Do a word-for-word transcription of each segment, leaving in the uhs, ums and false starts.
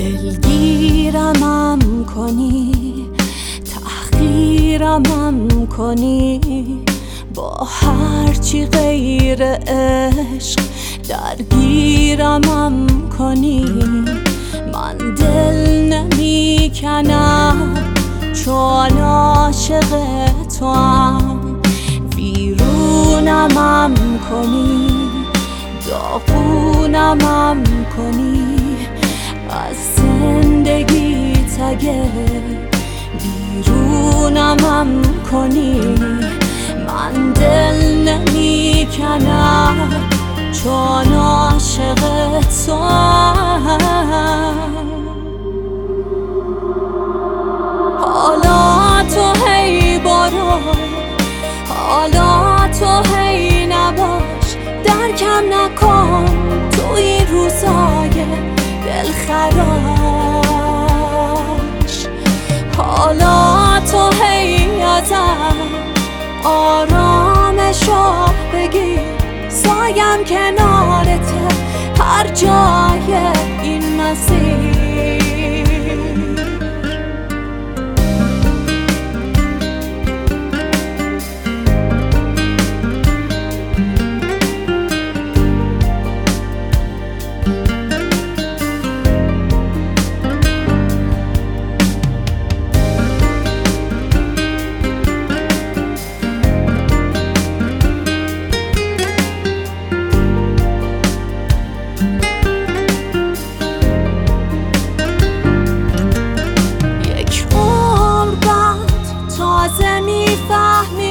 دلگیرمم کنی، تحقیرمم کنی، با هرچی غیر عشق درگیرمم کنی. من دل نمی کنم چون عاشق توام، ویرونمم کنی، داغونمم کنی، از زندگیت اگه بیرونمم کنی. من دل نمی کنم چون عاشق توام. حالا تو هی برو، حالا تو هی نباش، درکم نکن تو این روزای دلخراش. حالا تو هی ازم آرامشو بگیر، سایم کنارته هر جای این مسیر. تازه میفهمی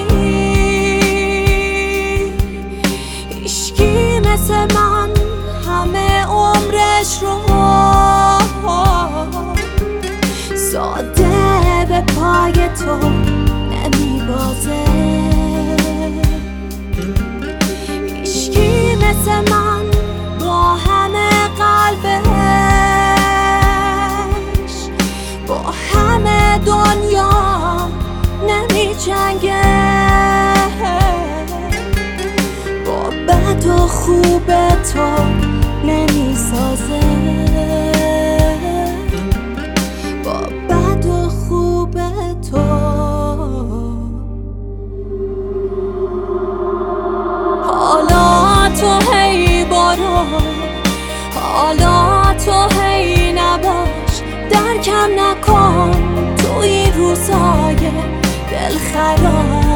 هیچکی مثل من همه عمرش رو ساده به پای تو نمیبازه. هیچکی مثل من با همه قلبش، با همه دنیا نمی جنگه، با بد و خوب تو نمی سازه، با بد و خوب تو. حالا تو هی برو، حالا تو هی نباش، درکم نکن تو این روزای دلخراش.